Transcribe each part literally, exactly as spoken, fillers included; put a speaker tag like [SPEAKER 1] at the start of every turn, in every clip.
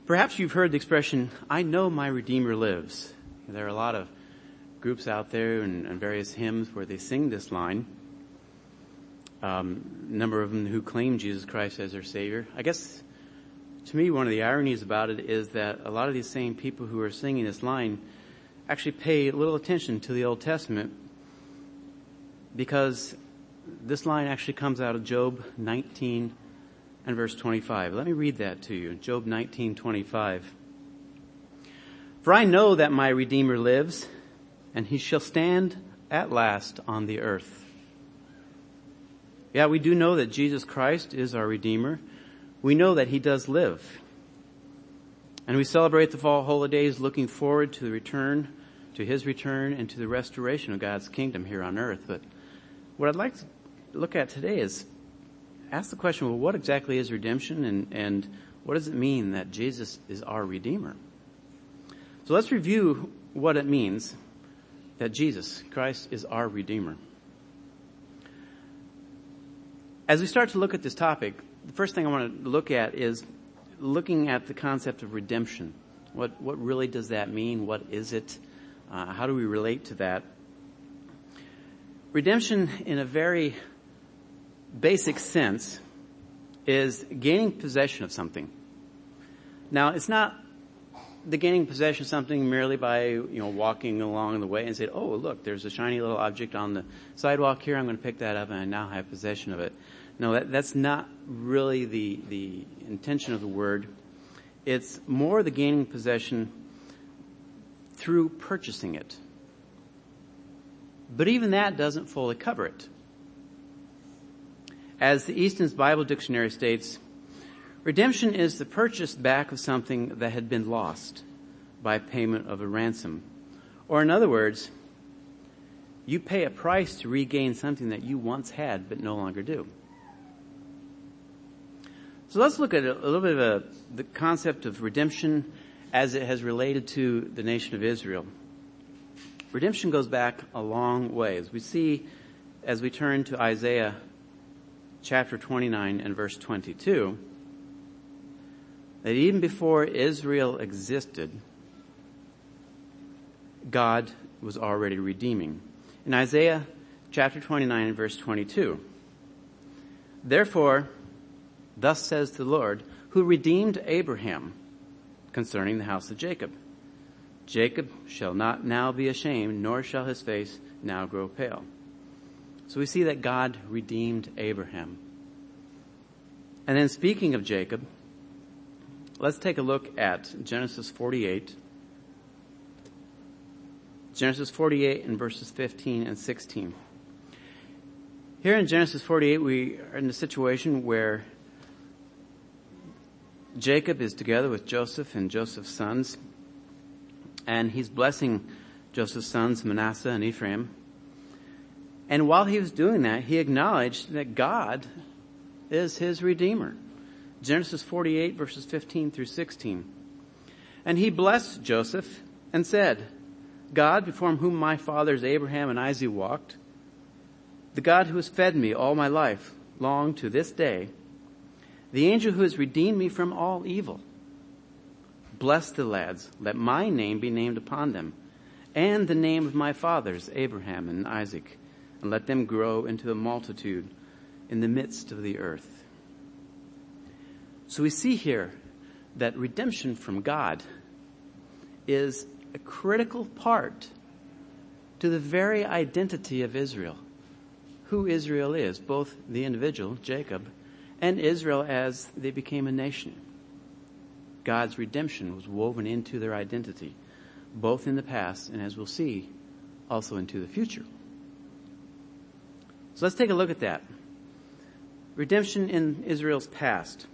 [SPEAKER 1] Perhaps you've heard the expression, "I know my Redeemer lives." There are a lot of groups out there and, and various hymns where they sing this line. Um, a number of them who claim Jesus Christ as their Savior. I guess, to me, one of the ironies about it is that a lot of these same people who are singing this line actually pay little attention to the Old Testament, because this line actually comes out of Job nineteen and verse twenty-five. Let me read that to you. Job nineteen twenty-five. "For I know that my Redeemer lives, and he shall stand at last on the earth." Yeah, we do know that Jesus Christ is our Redeemer. We know that he does live. And we celebrate the fall holidays looking forward to the return, to his return, and to the restoration of God's kingdom here on earth. But what I'd like to look at today is ask the question, well, what exactly is redemption, and, and what does it mean that Jesus is our Redeemer? So let's review what it means that Jesus Christ is our Redeemer. As we start to look at this topic, the first thing I want to look at is looking at the concept of redemption. What, what really does that mean? What is it? Uh, how do we relate to that? Redemption, in a very basic sense, is gaining possession of something. Now, it's not the gaining possession of something merely by, you know, walking along the way and say, "Oh, look, there's a shiny little object on the sidewalk here. I'm going to pick that up and I now have possession of it." No, that, that's not really the, the intention of the word. It's more the gaining possession through purchasing it. But even that doesn't fully cover it. As the Easton's Bible Dictionary states, redemption is the purchase back of something that had been lost by payment of a ransom. Or in other words, you pay a price to regain something that you once had but no longer do. So let's look at a, a little bit of a, the concept of redemption as it has related to the nation of Israel. Redemption goes back a long way. As we see, as we turn to Isaiah chapter twenty-nine and verse twenty-two, that even before Israel existed, God was already redeeming. In Isaiah chapter twenty-nine and verse twenty-two, "Therefore, thus says the Lord, who redeemed Abraham concerning the house of Jacob. Jacob shall not now be ashamed, nor shall his face now grow pale." So we see that God redeemed Abraham. And then speaking of Jacob, let's take a look at Genesis forty-eight. Genesis forty-eight and verses fifteen and sixteen. Here in Genesis forty-eight, we are in a situation where Jacob is together with Joseph and Joseph's sons, and he's blessing Joseph's sons, Manasseh and Ephraim. And while he was doing that, he acknowledged that God is his Redeemer. Genesis forty-eight, verses fifteen through sixteen. "And he blessed Joseph and said, God, before whom my fathers Abraham and Isaac walked, the God who has fed me all my life long to this day, the angel who has redeemed me from all evil. Bless the lads, let my name be named upon them, and the name of my fathers, Abraham and Isaac, and let them grow into a multitude in the midst of the earth." So we see here that redemption from God is a critical part to the very identity of Israel, who Israel is, both the individual, Jacob, and Israel as they became a nation. God's redemption was woven into their identity, both in the past and, as we'll see, also into the future. So let's take a look at that. Redemption in Israel's past.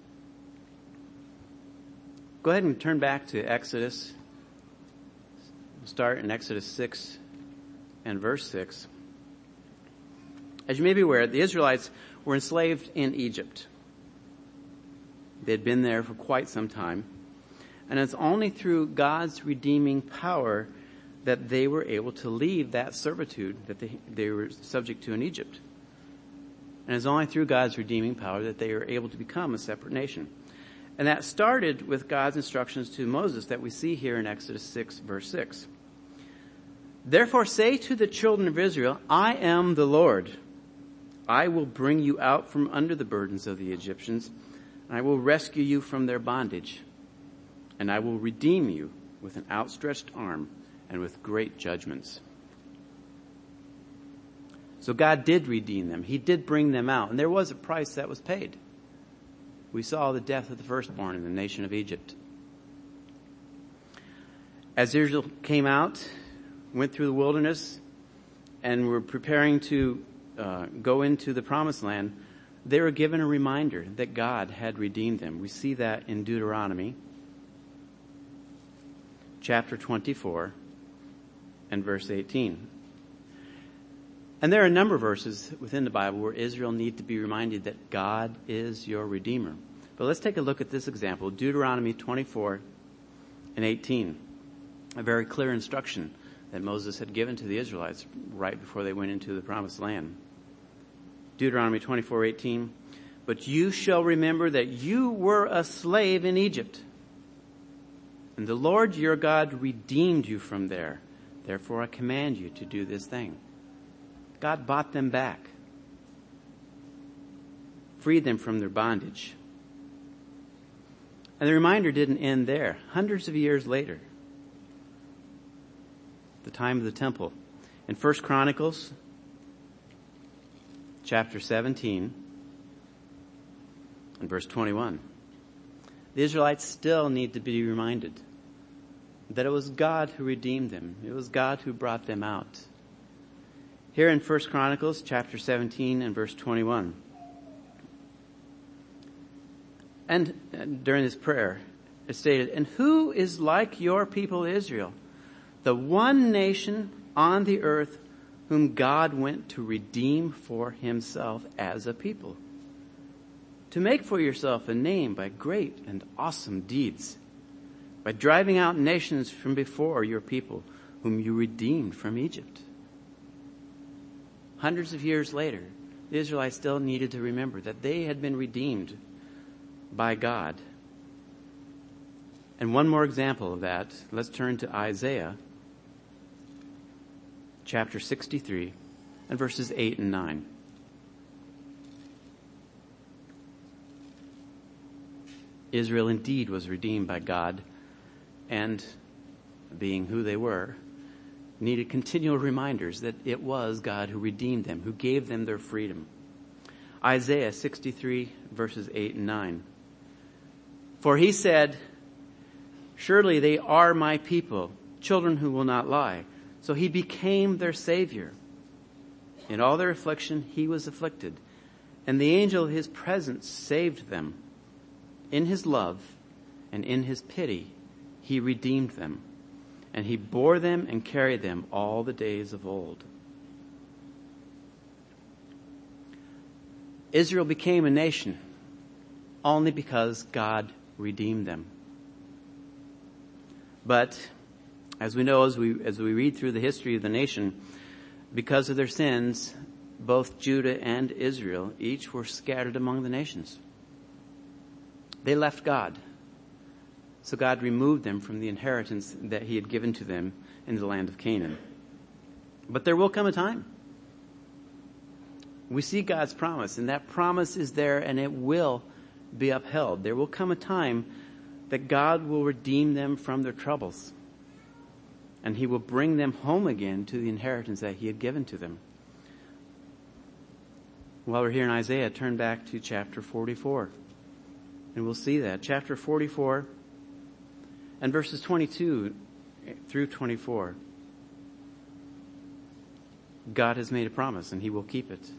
[SPEAKER 1] Go ahead and turn back to Exodus. We'll start in Exodus six and verse six. As you may be aware, the Israelites were enslaved in Egypt. They had been there for quite some time. And it's only through God's redeeming power that they were able to leave that servitude that they, they were subject to in Egypt. And it's only through God's redeeming power that they were able to become a separate nation. And that started with God's instructions to Moses that we see here in Exodus six, verse six. Therefore say to the children of Israel, I am the Lord. I will bring you out from under the burdens of the Egyptians, and I will rescue you from their bondage, and I will redeem you with an outstretched arm and with great judgments. So God did redeem them. He did bring them out, and there was a price that was paid. We saw the death of the firstborn in the nation of Egypt. As Israel came out, went through the wilderness, and were preparing to uh, go into the promised land, they were given a reminder that God had redeemed them. We see that in Deuteronomy chapter twenty-four and verse eighteen. And there are a number of verses within the Bible where Israel need to be reminded that God is your Redeemer. But let's take a look at this example, Deuteronomy twenty-four and eighteen. A very clear instruction that Moses had given to the Israelites right before they went into the promised land. Deuteronomy twenty-four eighteen. But you shall remember that you were a slave in Egypt, and the Lord your God redeemed you from there. Therefore I command you to do this thing. God bought them back, freed them from their bondage. And the reminder didn't end there. Hundreds of years later, the time of the temple, in First Chronicles chapter seventeen and verse twenty-one, the Israelites still need to be reminded that it was God who redeemed them. It was God who brought them out. Here in First Chronicles chapter seventeen and verse twenty-one. And during this prayer, it stated, and who is like your people Israel, the one nation on the earth whom God went to redeem for himself as a people, to make for yourself a name by great and awesome deeds, by driving out nations from before your people, whom you redeemed from Egypt. Hundreds of years later, the Israelites still needed to remember that they had been redeemed by God. And one more example of that, let's turn to Isaiah chapter sixty-three and verses eight and nine. Israel indeed was redeemed by God, and being who they were, needed continual reminders that it was God who redeemed them, who gave them their freedom. Isaiah sixty-three verses eight and nine. For he said, surely they are my people, children who will not lie. So he became their Savior. In all their affliction he was afflicted, and the angel of his presence saved them. In his love and in his pity he redeemed them, and he bore them and carried them all the days of old. Israel became a nation only because God redeemed them. But as we know, as we as we read through the history of the nation, because of their sins, both Judah and Israel each were scattered among the nations. They left God. So God removed them from the inheritance that he had given to them in the land of Canaan. But there will come a time. We see God's promise, and that promise is there, and it will be upheld. There will come a time that God will redeem them from their troubles, and he will bring them home again to the inheritance that he had given to them. While we're here in Isaiah, turn back to chapter forty-four, and we'll see that. Chapter forty-four and verses twenty-two through twenty-four. God has made a promise, and he will keep it.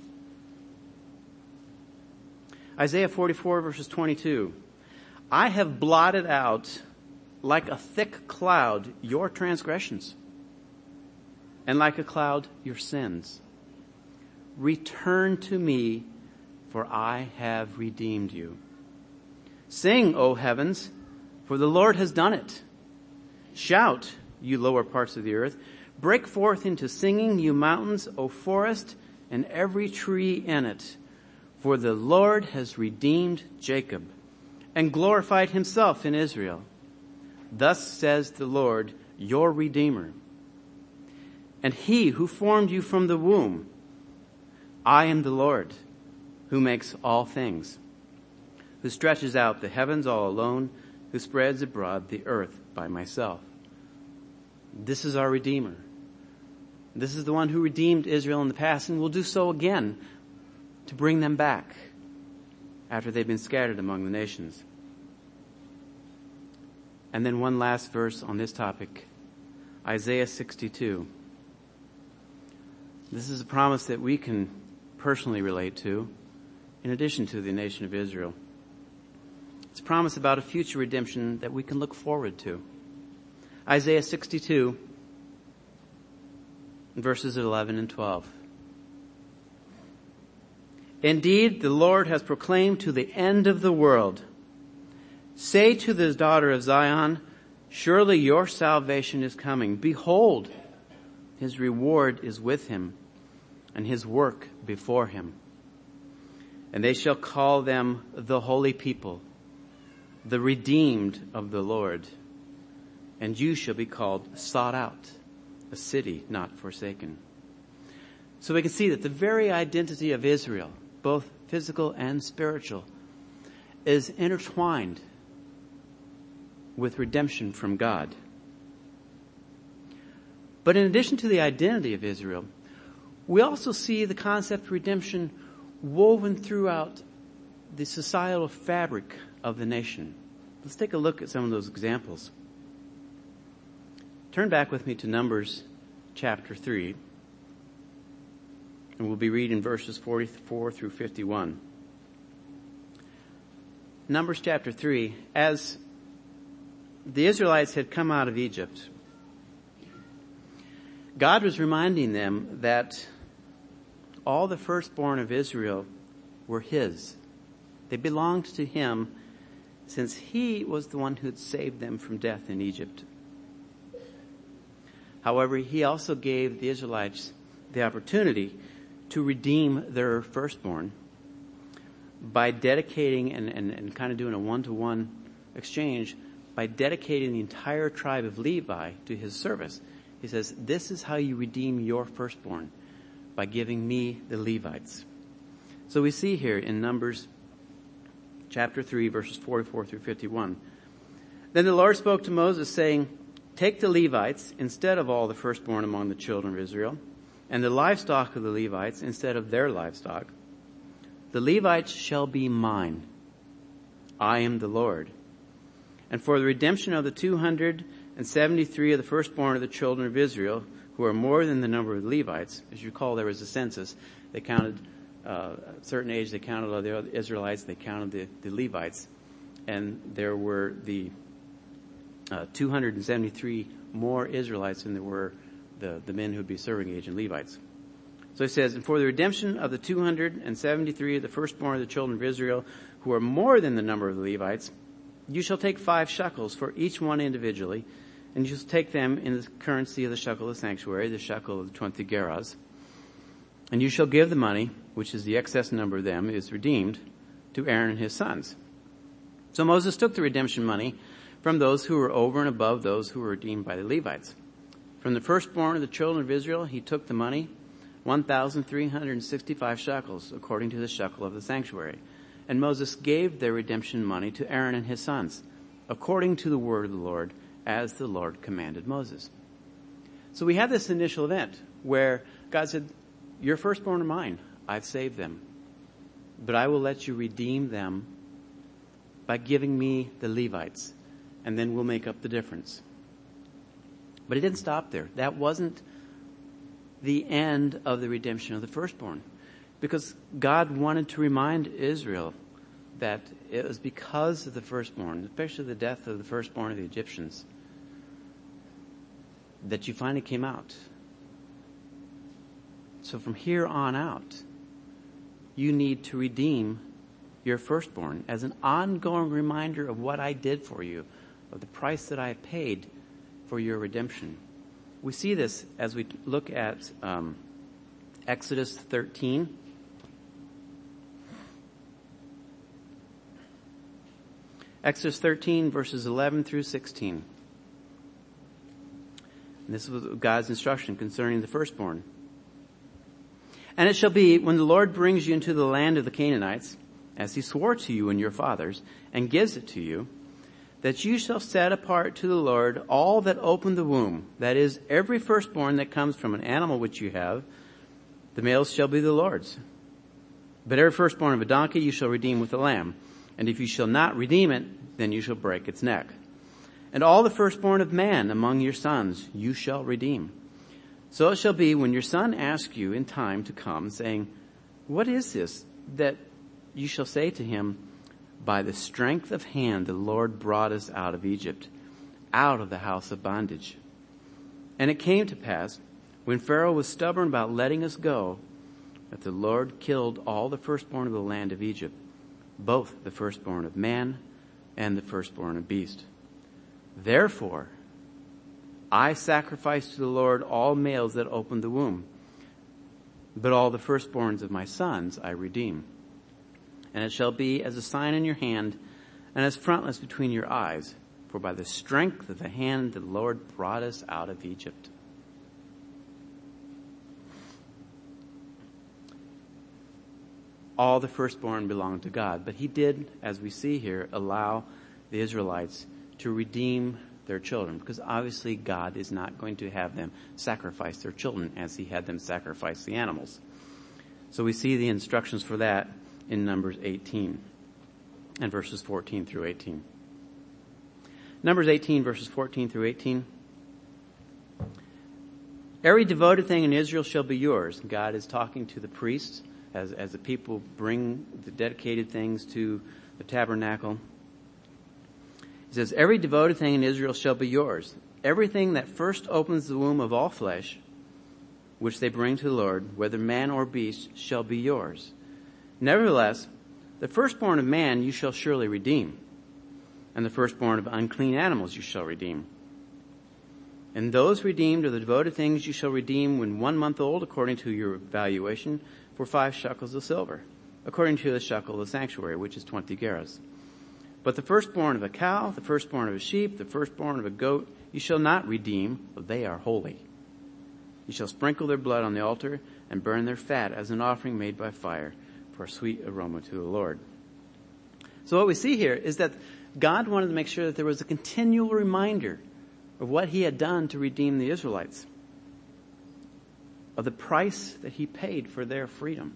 [SPEAKER 1] Isaiah forty-four verses twenty-two. I have blotted out like a thick cloud your transgressions, and like a cloud your sins. Return to me, for I have redeemed you. Sing, O heavens, for the Lord has done it. Shout, you lower parts of the earth. Break forth into singing, you mountains, O forest, and every tree in it. For the Lord has redeemed Jacob, and glorified himself in Israel. Thus says the Lord, your Redeemer, and he who formed you from the womb. I am the Lord, who makes all things, who stretches out the heavens all alone, who spreads abroad the earth by myself. This is our Redeemer. This is the one who redeemed Israel in the past and will do so again to bring them back after they've been scattered among the nations. And then one last verse on this topic, Isaiah sixty-two. This is a promise that we can personally relate to, in addition to the nation of Israel. It's a promise about a future redemption that we can look forward to. Isaiah sixty-two, verses eleven and twelve. Indeed, the Lord has proclaimed to the end of the world, say to the daughter of Zion, surely your salvation is coming. Behold, his reward is with him, and his work before him. And they shall call them the holy people, the redeemed of the Lord. And you shall be called sought out, a city not forsaken. So we can see that the very identity of Israel, both physical and spiritual, is intertwined with redemption from God. But in addition to the identity of Israel, we also see the concept of redemption woven throughout the societal fabric of the nation. Let's take a look at some of those examples. Turn back with me to Numbers chapter three, and we'll be reading verses forty-four through fifty-one. Numbers chapter three, as the Israelites had come out of Egypt, God was reminding them that all the firstborn of Israel were his. They belonged to him since he was the one who had saved them from death in Egypt. However, he also gave the Israelites the opportunity to redeem their firstborn by dedicating and, and, and kind of doing a one-to-one exchange by dedicating the entire tribe of Levi to his service. He says, this is how you redeem your firstborn, by giving me the Levites. So we see here in Numbers chapter three, verses forty-four through fifty-one. Then the Lord spoke to Moses, saying, take the Levites instead of all the firstborn among the children of Israel, and the livestock of the Levites instead of their livestock. The Levites shall be mine. I am the Lord. And for the redemption of the two hundred seventy-three of the firstborn of the children of Israel, who are more than the number of the Levites. As you recall, there was a census. They counted, uh, at a certain age, they counted all the Israelites, they counted the, the Levites. And there were the uh, two hundred seventy-three more Israelites than there were the, the men who would be serving age and Levites. So he says, and for the redemption of the two hundred seventy-three of the firstborn of the children of Israel, who are more than the number of the Levites, you shall take five shekels for each one individually, and you shall take them in the currency of the shekel of the sanctuary, the shekel of the twenty gerahs. And you shall give the money, which is the excess number of them, is redeemed, to Aaron and his sons. So Moses took the redemption money from those who were over and above those who were redeemed by the Levites. From the firstborn of the children of Israel, he took the money, one thousand three hundred sixty-five shekels, according to the shekel of the sanctuary. And Moses gave their redemption money to Aaron and his sons, according to the word of the Lord, as the Lord commanded Moses. So we have this initial event where God said, your firstborn are mine. I've saved them. But I will let you redeem them by giving me the Levites, and then we'll make up the difference. But it didn't stop there. That wasn't the end of the redemption of the firstborn, because God wanted to remind Israel that it was because of the firstborn, especially the death of the firstborn of the Egyptians, that you finally came out. So from here on out, you need to redeem your firstborn as an ongoing reminder of what I did for you, of the price that I paid for your redemption. We see this as we look at um, Exodus thirteen. Exodus thirteen, verses eleven through sixteen. And this was God's instruction concerning the firstborn. And it shall be, when the Lord brings you into the land of the Canaanites, as he swore to you and your fathers, and gives it to you, that you shall set apart to the Lord all that open the womb, that is, every firstborn that comes from an animal which you have, the males shall be the Lord's. But every firstborn of a donkey you shall redeem with a lamb, and if you shall not redeem it, then you shall break its neck. And all the firstborn of man among your sons you shall redeem. So it shall be, when your son asks you in time to come, saying, what is this? That you shall say to him, by the strength of hand the Lord brought us out of Egypt, out of the house of bondage. And it came to pass, when Pharaoh was stubborn about letting us go, that the Lord killed all the firstborn of the land of Egypt, both the firstborn of man and the firstborn of beast. Therefore, I sacrifice to the Lord all males that open the womb, but all the firstborns of my sons I redeem. And it shall be as a sign in your hand and as frontlets between your eyes, for by the strength of the hand the Lord brought us out of Egypt. All the firstborn belong to God, but he did, as we see here, allow the Israelites to redeem their children, because obviously God is not going to have them sacrifice their children as he had them sacrifice the animals. So we see the instructions for that in Numbers eighteen and verses fourteen through eighteen. Numbers eighteen, verses fourteen through eighteen. Every devoted thing in Israel shall be yours. God is talking to the priests as, as the people bring the dedicated things to the tabernacle. He says, every devoted thing in Israel shall be yours. Everything that first opens the womb of all flesh, which they bring to the Lord, whether man or beast, shall be yours. Nevertheless, the firstborn of man you shall surely redeem, and the firstborn of unclean animals you shall redeem. And those redeemed are the devoted things you shall redeem when one month old, according to your valuation, for five shekels of silver, according to the shekel of the sanctuary, which is twenty gerahs. But the firstborn of a cow, the firstborn of a sheep, the firstborn of a goat, you shall not redeem, for they are holy. You shall sprinkle their blood on the altar and burn their fat as an offering made by fire for a sweet aroma to the Lord. So what we see here is that God wanted to make sure that there was a continual reminder of what he had done to redeem the Israelites, of the price that he paid for their freedom.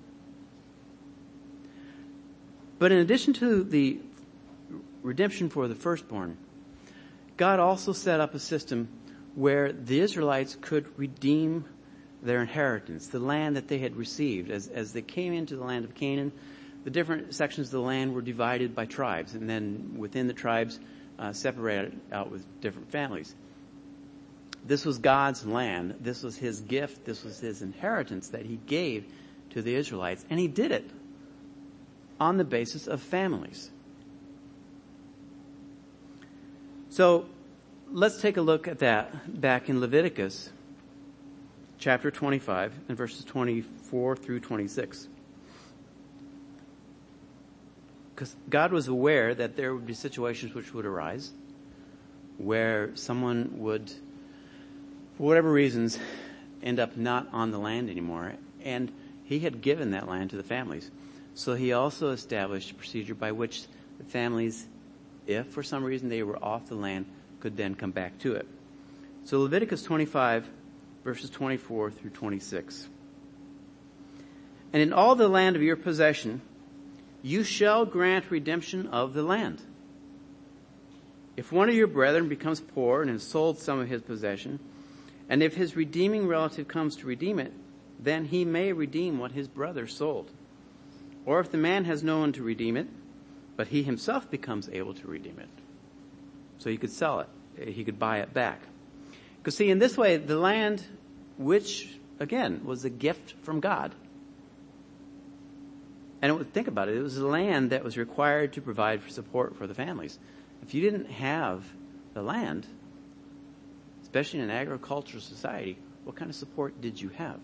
[SPEAKER 1] But in addition to the redemption for the firstborn, God also set up a system where the Israelites could redeem their inheritance, the land that they had received. As, as they came into the land of Canaan, the different sections of the land were divided by tribes, and then within the tribes uh, separated out with different families. This was God's land. This was his gift. This was his inheritance that he gave to the Israelites, and he did it on the basis of families. So let's take a look at that back in Leviticus chapter twenty-five and verses twenty-four through twenty-six. Because God was aware that there would be situations which would arise where someone would, for whatever reasons, end up not on the land anymore. And he had given that land to the families. So he also established a procedure by which the families, if for some reason they were off the land, could then come back to it. So Leviticus twenty-five, verses twenty-four through twenty-six. And in all the land of your possession, you shall grant redemption of the land. If one of your brethren becomes poor and has sold some of his possession, and if his redeeming relative comes to redeem it, then he may redeem what his brother sold. Or if the man has no one to redeem it, but he himself becomes able to redeem it. So he could sell it. He could buy it back. Because see, in this way, the land, which, again, was a gift from God. And it, think about it, it was the land that was required to provide for support for the families. If you didn't have the land, especially in an agricultural society, what kind of support did you have?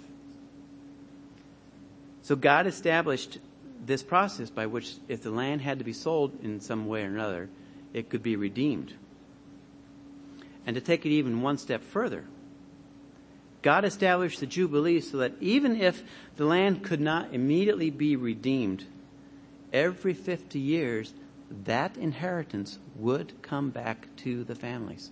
[SPEAKER 1] So God established this process by which if the land had to be sold in some way or another, it could be redeemed. And to take it even one step further, God established the Jubilee so that even if the land could not immediately be redeemed, every fifty years, that inheritance would come back to the families.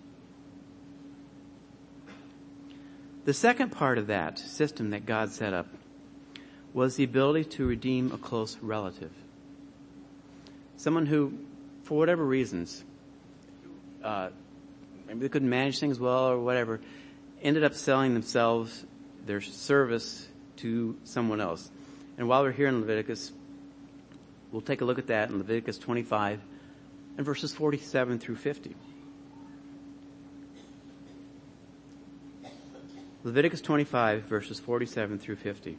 [SPEAKER 1] The second part of that system that God set up was the ability to redeem a close relative. Someone who, for whatever reasons, uh, maybe they couldn't manage things well or whatever, ended up selling themselves, their service, to someone else. And while we're here in Leviticus, we'll take a look at that in Leviticus twenty-five and verses forty-seven through fifty. Leviticus twenty-five, verses forty-seven through fifty.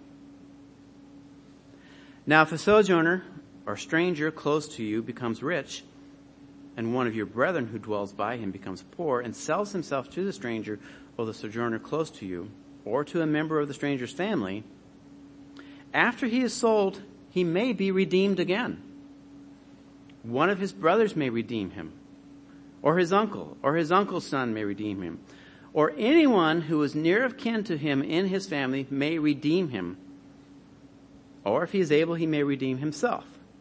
[SPEAKER 1] Now if a sojourner or stranger close to you becomes rich, and one of your brethren who dwells by him becomes poor, and sells himself to the stranger or the sojourner close to you, or to a member of the stranger's family, after he is sold, he may be redeemed again. One of his brothers may redeem him, or his uncle, or his uncle's son may redeem him, or anyone who is near of kin to him in his family may redeem him, or if he is able, he may redeem himself.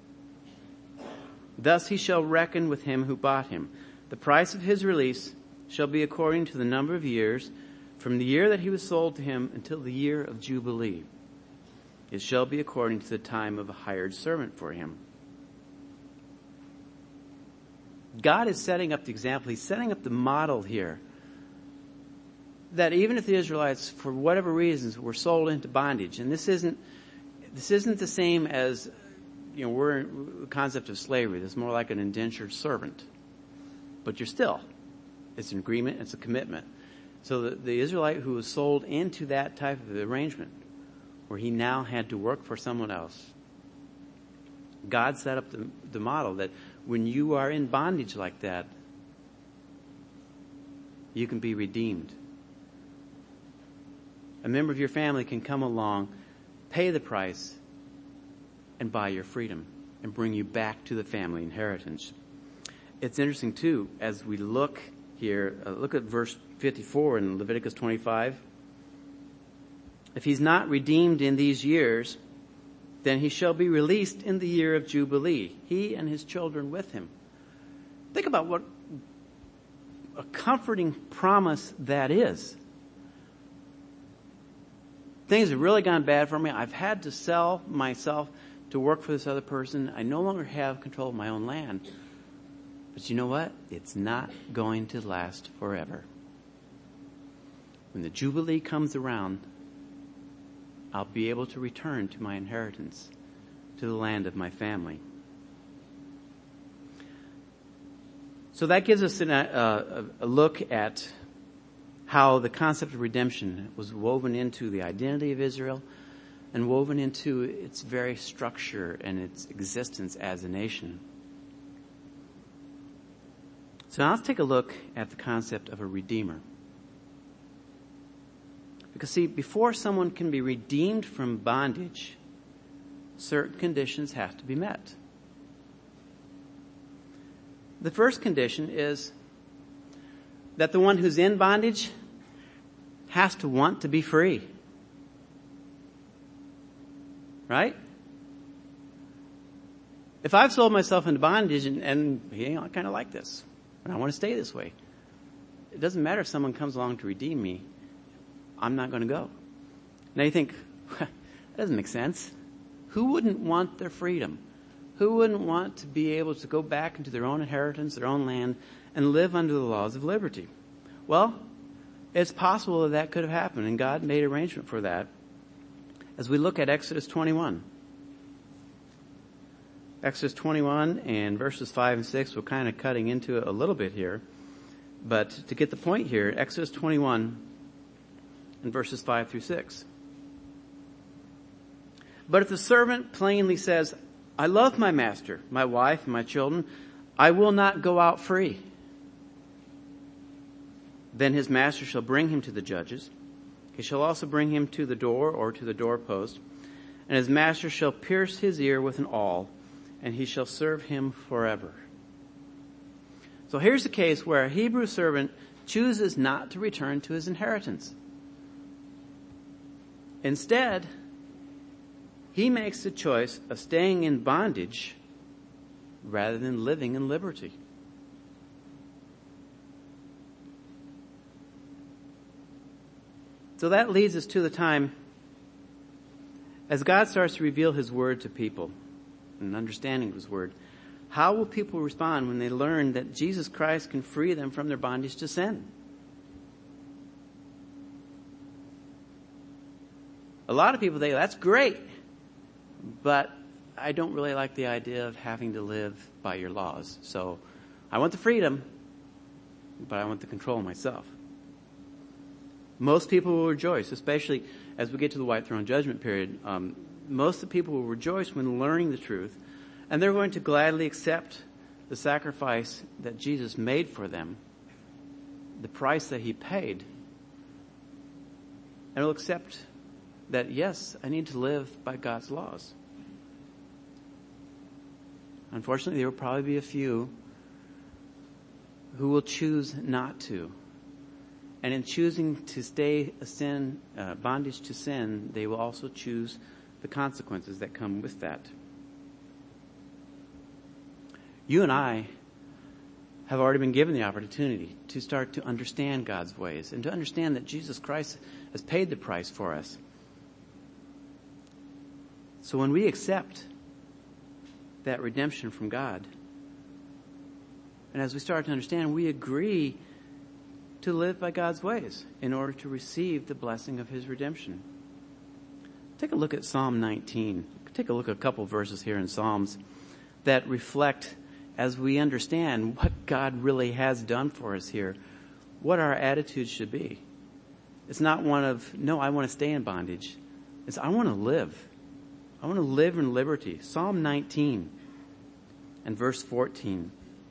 [SPEAKER 1] Thus he shall reckon with him who bought him. The price of his release shall be according to the number of years, from the year that he was sold to him until the year of Jubilee. It shall be according to the time of a hired servant for him. God is setting up the example. He's setting up the model here. That even if the Israelites, for whatever reasons, were sold into bondage, and this isn't, this isn't the same as, you know, we're in the concept of slavery. This is more like an indentured servant. But you're still, it's an agreement, it's a commitment. So the, the Israelite who was sold into that type of arrangement, where he now had to work for someone else, God set up the, the model that when you are in bondage like that, you can be redeemed. A member of your family can come along, pay the price, and buy your freedom and bring you back to the family inheritance. It's interesting too, as we look here, uh, look at verse fifty-four in Leviticus twenty-five. If he's not redeemed in these years, then he shall be released in the year of Jubilee, he and his children with him. Think about what a comforting promise that is. Things have really gone bad for me. I've had to sell myself to work for this other person. I no longer have control of my own land. But you know what? It's not going to last forever. When the Jubilee comes around, I'll be able to return to my inheritance, to the land of my family. So that gives us an, uh, a look at how the concept of redemption was woven into the identity of Israel and woven into its very structure and its existence as a nation. So now let's take a look at the concept of a redeemer. Because see, before someone can be redeemed from bondage, certain conditions have to be met. The first condition is that the one who's in bondage has to want to be free. Right? If I've sold myself into bondage and, and you know, I kind of like this, and I want to stay this way, it doesn't matter if someone comes along to redeem me, I'm not going to go. Now you think, that doesn't make sense. Who wouldn't want their freedom? Who wouldn't want to be able to go back into their own inheritance, their own land, and live under the laws of liberty? Well, it's possible that that could have happened, and God made arrangement for that. As we look at Exodus twenty-one. Exodus twenty-one and verses five and six, we're kind of cutting into it a little bit here. But to get the point here, Exodus twenty-one and verses five through six. But if the servant plainly says, I love my master, my wife, and my children, I will not go out free. Then his master shall bring him to the judges. He shall also bring him to the door or to the doorpost. And his master shall pierce his ear with an awl, and he shall serve him forever. So here's a case where a Hebrew servant chooses not to return to his inheritance. Instead, he makes the choice of staying in bondage rather than living in liberty. So that leads us to the time as God starts to reveal his word to people and understanding of his word. How will people respond when they learn that Jesus Christ can free them from their bondage to sin? A lot of people think, that's great, but I don't really like the idea of having to live by your laws. So I want the freedom, but I want the control myself. Most people will rejoice, especially as we get to the white throne judgment period. Um, most of the people will rejoice when learning the truth, and they're going to gladly accept the sacrifice that Jesus made for them, the price that he paid, and will accept that, yes, I need to live by God's laws. Unfortunately, there will probably be a few who will choose not to. And in choosing to stay a sin, uh, bondage to sin, they will also choose the consequences that come with that. You and I have already been given the opportunity to start to understand God's ways and to understand that Jesus Christ has paid the price for us. So when we accept that redemption from God, and as we start to understand, we agree to live by God's ways in order to receive the blessing of his redemption. Take a look at Psalm nineteen. Take a look at a couple verses here in Psalms that reflect, as we understand what God really has done for us here, what our attitude should be. It's not one of, no, I want to stay in bondage. It's, I want to live. I want to live in liberty. Psalm nineteen and verse fourteen.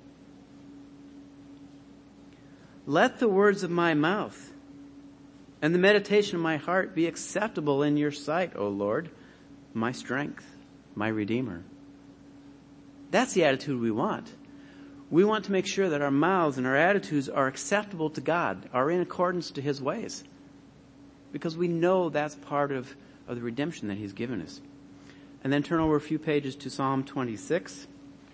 [SPEAKER 1] Let the words of my mouth and the meditation of my heart be acceptable in your sight, O Lord, my strength, my Redeemer. That's the attitude we want. We want to make sure that our mouths and our attitudes are acceptable to God, are in accordance to his ways. Because we know that's part of, of the redemption that he's given us. And then turn over a few pages to Psalm twenty-six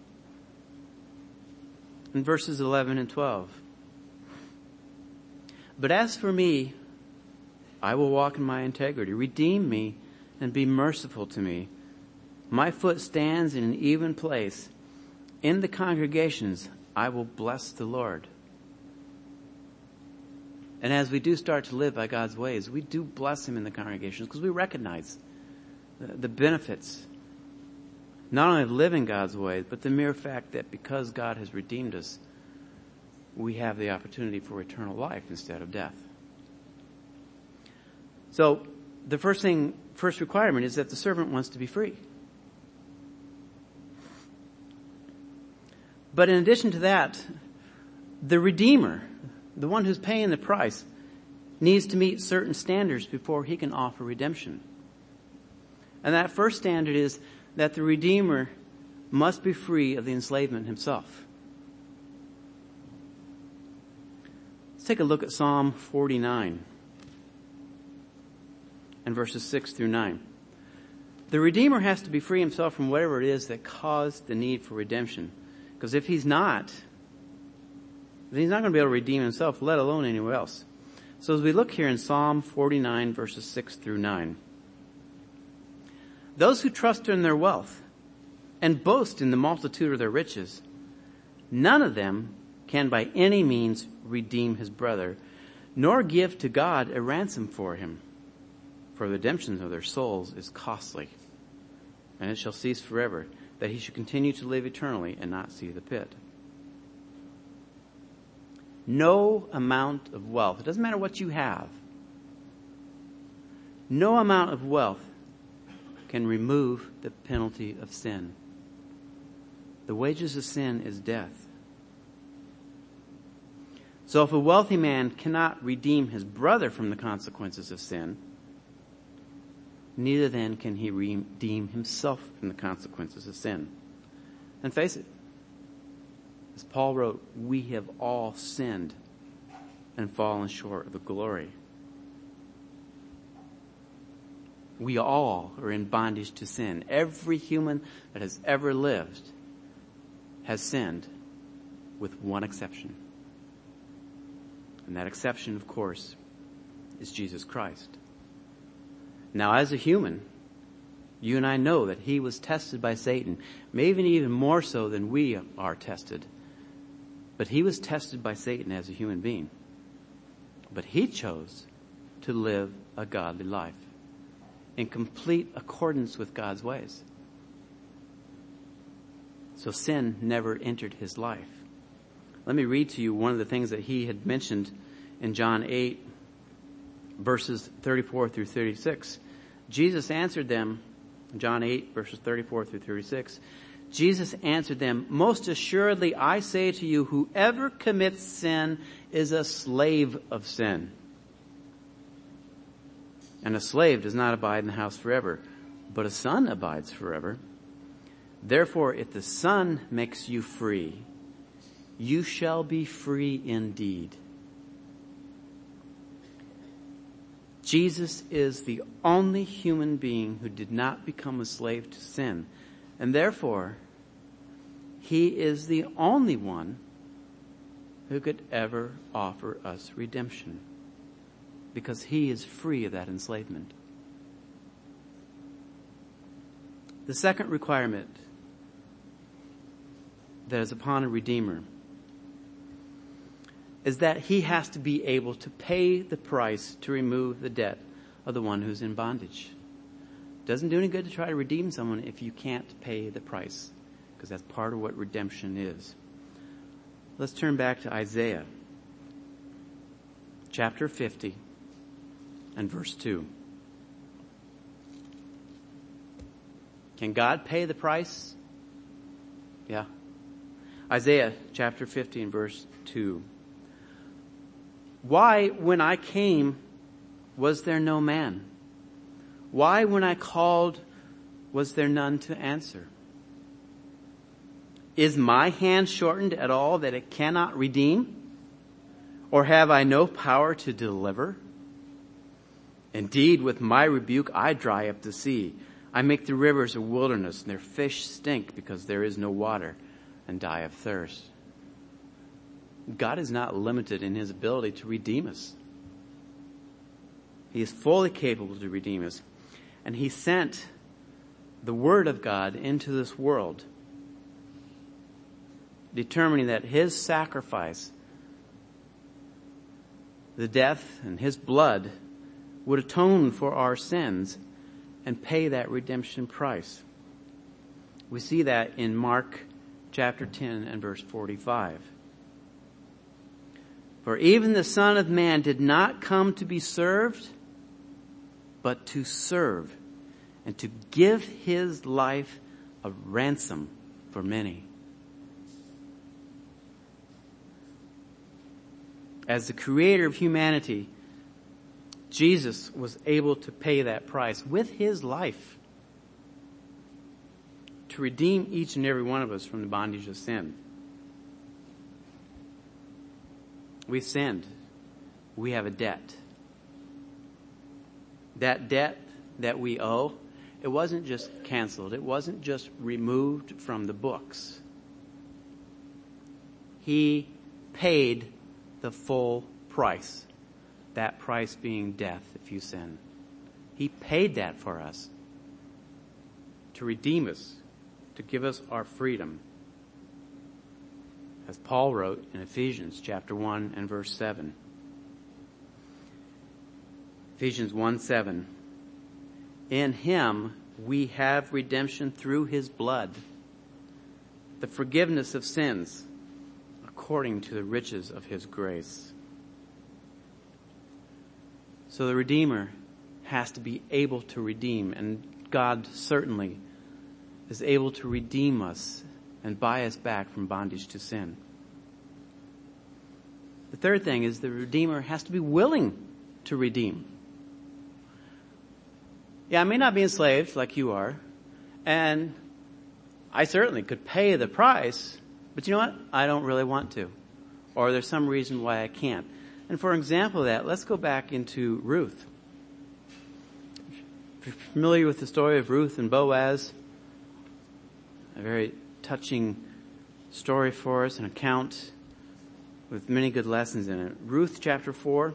[SPEAKER 1] and verses eleven and twelve. But as for me, I will walk in my integrity. Redeem me and be merciful to me. My foot stands in an even place. In the congregations, I will bless the Lord. And as we do start to live by God's ways, we do bless him in the congregations because we recognize the, the benefits, not only of living God's ways, but the mere fact that because God has redeemed us, we have the opportunity for eternal life instead of death. So the first thing, first requirement is that the servant wants to be free. But in addition to that, the Redeemer, the one who's paying the price, needs to meet certain standards before he can offer redemption. And that first standard is that the Redeemer must be free of the enslavement himself. Let's take a look at Psalm forty-nine and verses six through nine. The Redeemer has to be free himself from whatever it is that caused the need for redemption. Because if he's not, then he's not going to be able to redeem himself, let alone anyone else. So as we look here in Psalm forty-nine, verses six through nine. Those who trust in their wealth and boast in the multitude of their riches, none of them can by any means redeem his brother, nor give to God a ransom for him. For the redemption of their souls is costly, and it shall cease forever, that he should continue to live eternally and not see the pit. No amount of wealth, it doesn't matter what you have, no amount of wealth can remove the penalty of sin. The wages of sin is death. So if a wealthy man cannot redeem his brother from the consequences of sin, neither then can he redeem himself from the consequences of sin. And face it, As Paul wrote, we have all sinned and fallen short of the glory. We all are in bondage to sin. Every human that has ever lived has sinned, with one exception. And that exception, of course, is Jesus Christ. Now, as a human, you and I know that he was tested by Satan, maybe even more so than we are tested. But he was tested by Satan as a human being. But he chose to live a godly life in complete accordance with God's ways. So sin never entered his life. Let me read to you one of the things that he had mentioned in John eight, verses thirty-four through thirty-six. Jesus answered them, John eight, verses thirty-four through thirty-six. Jesus answered them, most assuredly I say to you, whoever commits sin is a slave of sin. And a slave does not abide in the house forever, but a son abides forever. Therefore, if the Son makes you free, you shall be free indeed. Jesus is the only human being who did not become a slave to sin. And therefore, he is the only one who could ever offer us redemption, because he is free of that enslavement. The second requirement that is upon a redeemer is that he has to be able to pay the price to remove the debt of the one who's in bondage. It doesn't do any good to try to redeem someone if you can't pay the price, because that's part of what redemption is. Let's turn back to Isaiah chapter fifty and verse two. Can God pay the price? Yeah. Isaiah chapter fifty and verse two. Why, when I came, was there no man? Why, when I called, was there none to answer? Is my hand shortened at all that it cannot redeem? Or have I no power to deliver? Indeed, with my rebuke I dry up the sea. I make the rivers a wilderness, and their fish stink because there is no water, and die of thirst. God is not limited in his ability to redeem us. He is fully capable to redeem us. And he sent the Word of God into this world, determining that his sacrifice, the death and his blood, would atone for our sins and pay that redemption price. We see that in Mark chapter ten and verse forty-five. For even the Son of Man did not come to be served, but to serve, and to give his life a ransom for many. As the creator of humanity, Jesus was able to pay that price with his life to redeem each and every one of us from the bondage of sin. We sinned. We have a debt. That debt that we owe, it wasn't just canceled. It wasn't just removed from the books. He paid the full price. That price being death if you sin. He paid that for us to redeem us, to give us our freedom. As Paul wrote in Ephesians chapter one and verse seven. Ephesians one seven. In him we have redemption through his blood, the forgiveness of sins, according to the riches of his grace. So the Redeemer has to be able to redeem, and God certainly is able to redeem us and buy us back from bondage to sin. The third thing is the Redeemer has to be willing to redeem. Yeah, I may not be enslaved like you are, and I certainly could pay the price But you know what? I don't really want to. Or there's some reason why I can't. And for example of that, let's go back into Ruth. If you're familiar with the story of Ruth and Boaz, a very touching story for us, an account with many good lessons in it. Ruth chapter four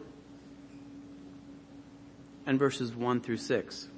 [SPEAKER 1] and verses one through six.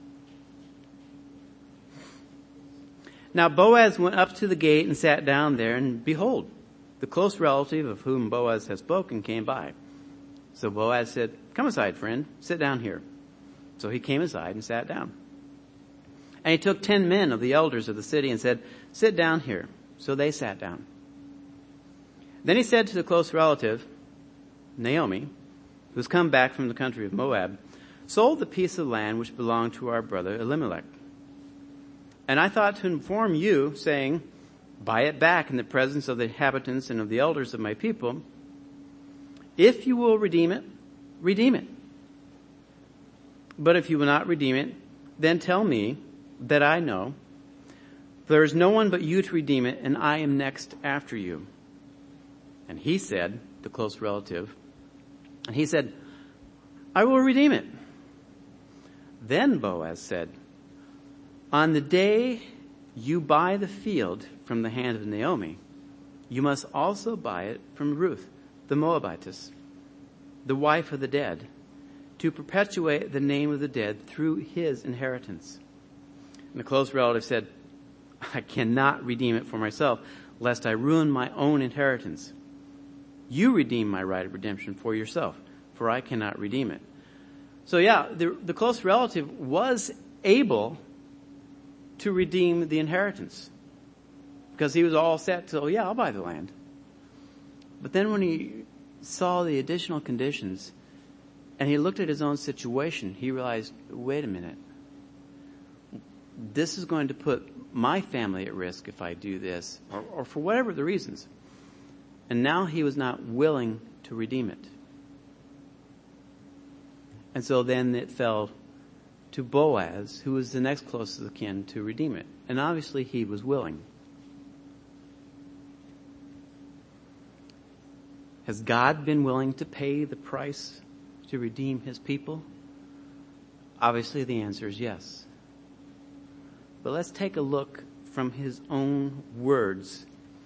[SPEAKER 1] Now Boaz went up to the gate and sat down there, and behold, the close relative of whom Boaz had spoken came by. So Boaz said, "Come aside, friend, sit down here." So he came aside and sat down. And he took ten men of the elders of the city and said, "Sit down here." So they sat down. Then he said to the close relative, Naomi, who was come back from the country of Moab, "Sold the piece of land which belonged to our brother Elimelech. And I thought to inform you, saying, buy it back in the presence of the inhabitants and of the elders of my people. If you will redeem it, redeem it. But if you will not redeem it, then tell me that I know. There is no one but you to redeem it, and I am next after you." And he said, the close relative, and he said, "I will redeem it." Then Boaz said, "On the day you buy the field from the hand of Naomi, you must also buy it from Ruth, the Moabitess, the wife of the dead, to perpetuate the name of the dead through his inheritance." And the close relative said, "I cannot redeem it for myself, lest I ruin my own inheritance. You redeem my right of redemption for yourself, for I cannot redeem it." So yeah, the, the close relative was able to redeem the inheritance because he was all set to, oh yeah, I'll buy the land. But then when he saw the additional conditions and he looked at his own situation, he realized, wait a minute. This is going to put my family at risk if I do this, or, or for whatever the reasons. And now he was not willing to redeem it. And so then it fell to Boaz, who was the next closest of kin, to redeem it. And obviously he was willing. Has God been willing to pay the price to redeem his people? Obviously the answer is yes. But let's take a look from his own words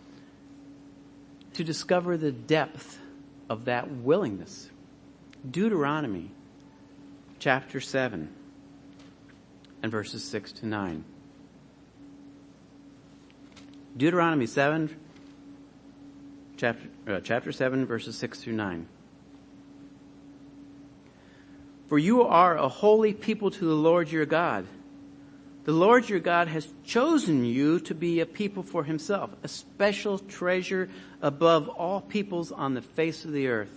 [SPEAKER 1] to discover the depth of that willingness. Deuteronomy chapter seven and verses six to nine. Deuteronomy seven, chapter, uh, chapter seven, verses six through nine. "For you are a holy people to the Lord your God. The Lord your God has chosen you to be a people for himself, a special treasure above all peoples on the face of the earth.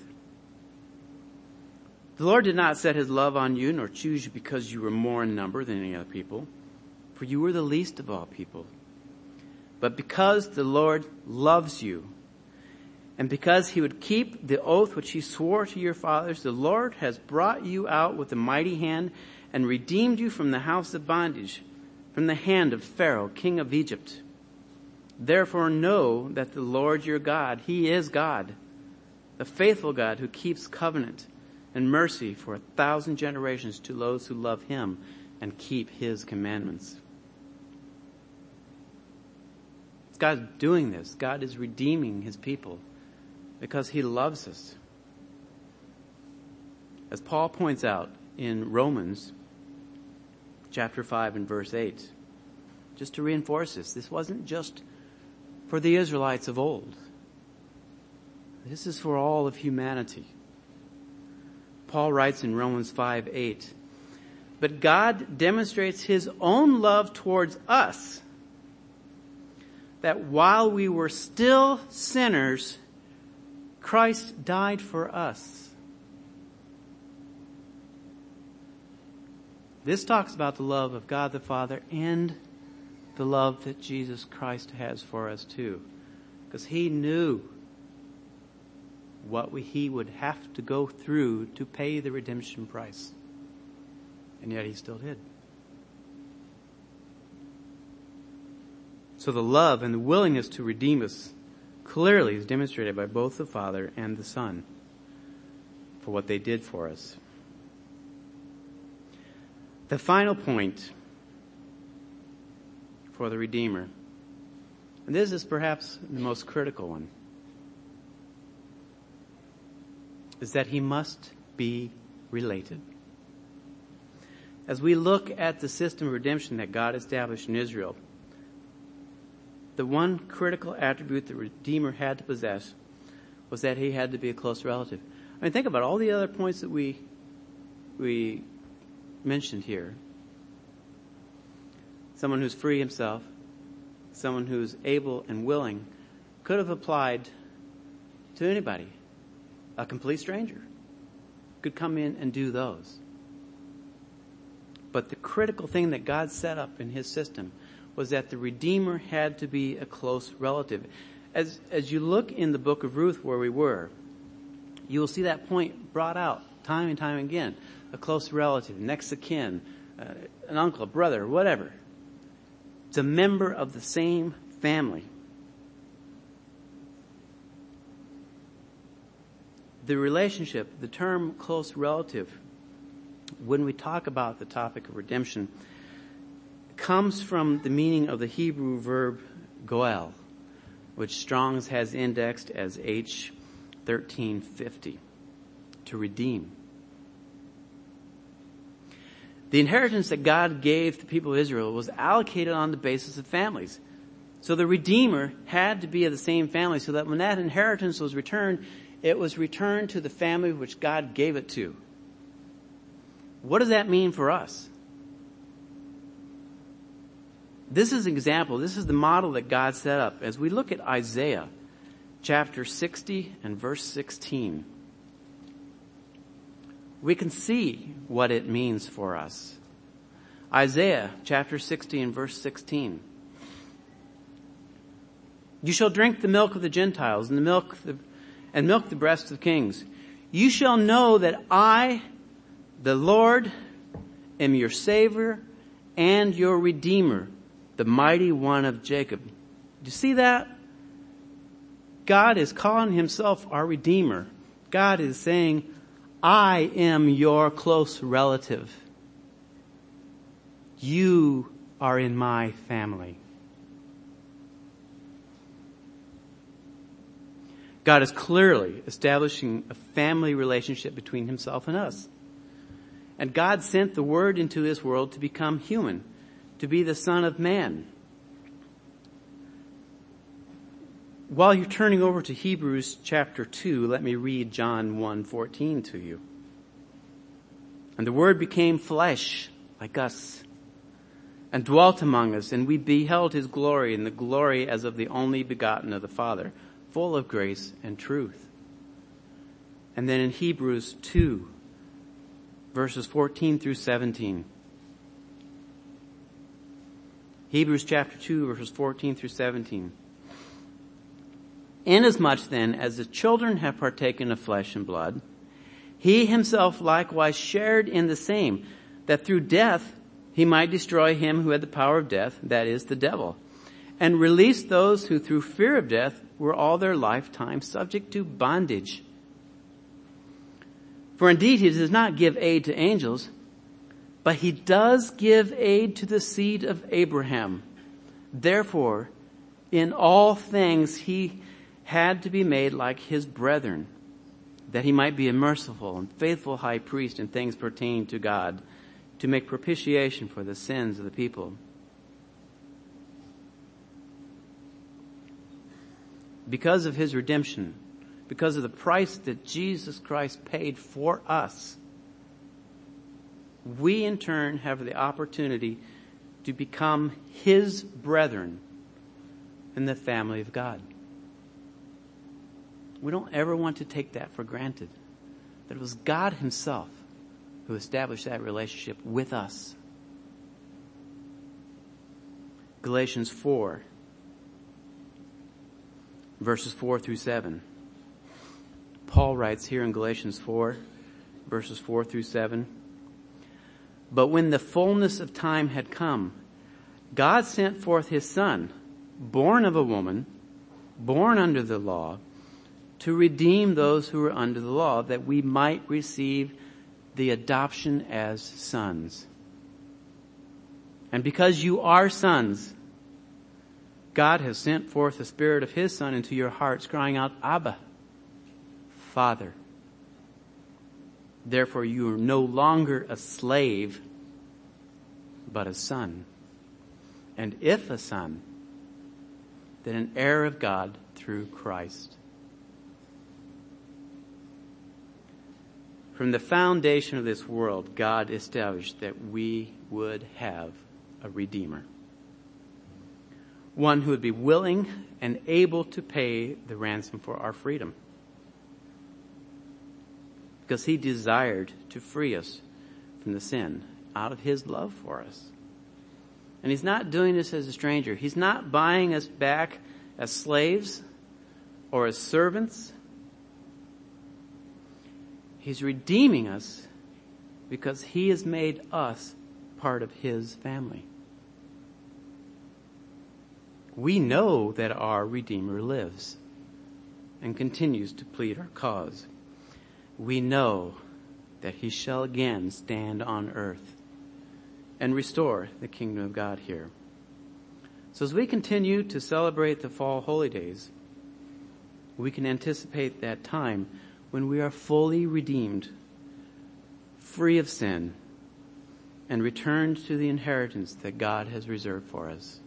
[SPEAKER 1] The Lord did not set his love on you, nor choose you because you were more in number than any other people, for you were the least of all people. But because the Lord loves you, and because he would keep the oath which he swore to your fathers, the Lord has brought you out with a mighty hand and redeemed you from the house of bondage, from the hand of Pharaoh, king of Egypt. Therefore know that the Lord your God, he is God, the faithful God who keeps covenant and mercy for a thousand generations to those who love him and keep his commandments." God's doing this. God is redeeming his people because he loves us. As Paul points out in Romans chapter five and verse eight, just to reinforce this, this wasn't just for the Israelites of old. This is for all of humanity. Paul writes in Romans five eight, "But God demonstrates his own love towards us, that while we were still sinners, Christ died for us." This talks about the love of God the Father and the love that Jesus Christ has for us too. Because he knew what we, he would have to go through to pay the redemption price. And yet he still did. So the love and the willingness to redeem us clearly is demonstrated by both the Father and the Son for what they did for us. The final point for the Redeemer, and this is perhaps the most critical one, is that he must be related. As we look at the system of redemption that God established in Israel, the one critical attribute the Redeemer had to possess was that he had to be a close relative. I mean, think about all the other points that we we mentioned here. Someone who's free himself, someone who's able and willing, could have applied to anybody. A complete stranger could come in and do those. But the critical thing that God set up in his system was that the Redeemer had to be a close relative. As, as you look in the book of Ruth where we were, you will see that point brought out time and time again. A close relative, next of kin, uh, an uncle, a brother, whatever. It's a member of the same family. The relationship, the term close relative, when we talk about the topic of redemption, comes from the meaning of the Hebrew verb goel, which Strong's has indexed as H thirteen fifty, to redeem. The inheritance that God gave the people of Israel was allocated on the basis of families. So the Redeemer had to be of the same family so that when that inheritance was returned, it was returned to the family which God gave it to. What does that mean for us? This is an example. This is the model that God set up. As we look at Isaiah chapter sixty and verse sixteen, we can see what it means for us. Isaiah chapter sixty and verse sixteen. You shall drink the milk of the Gentiles and the milk the, and milk the breasts of kings. You shall know that I, the Lord, am your Savior and your Redeemer, the mighty one of Jacob. Do you see that? God is calling himself our Redeemer. God is saying, I am your close relative. You are in my family. God is clearly establishing a family relationship between himself and us. And God sent the Word into this world to become human, to be the Son of Man. While you're turning over to Hebrews chapter two, let me read John one fourteen to you. And the Word became flesh like us and dwelt among us, and we beheld his glory, and the glory as of the only begotten of the Father, full of grace and truth. And then in Hebrews two, verses fourteen through seventeen. Hebrews chapter two, verses fourteen through seventeen. Inasmuch then as the children have partaken of flesh and blood, he himself likewise shared in the same, that through death he might destroy him who had the power of death, that is, the devil, and release those who through fear of death were all their lifetime subject to bondage. For indeed he does not give aid to angels, but he does give aid to the seed of Abraham. Therefore, in all things he had to be made like his brethren, that he might be a merciful and faithful high priest in things pertaining to God, to make propitiation for the sins of the people. Because of his redemption, because of the price that Jesus Christ paid for us, we in turn have the opportunity to become his brethren in the family of God. We don't ever want to take that for granted, that it was God himself who established that relationship with us. Galatians four, verses four through seven. Paul writes here in Galatians four, verses four through seven. But when the fullness of time had come, God sent forth his Son, born of a woman, born under the law, to redeem those who are under the law, that we might receive the adoption as sons. And because you are sons, God has sent forth the Spirit of His Son into your hearts, crying out, Abba, Father. Therefore you are no longer a slave, but a son. And if a son, then an heir of God through Christ. From the foundation of this world, God established that we would have a Redeemer. One who would be willing and able to pay the ransom for our freedom. Because He desired to free us from the sin out of His love for us. And He's not doing this as a stranger. He's not buying us back as slaves or as servants. He's redeeming us because He has made us part of His family. We know that our Redeemer lives and continues to plead our cause. We know that He shall again stand on earth and restore the kingdom of God here. So as we continue to celebrate the fall holy days, we can anticipate that time when we are fully redeemed, free of sin, and returned to the inheritance that God has reserved for us.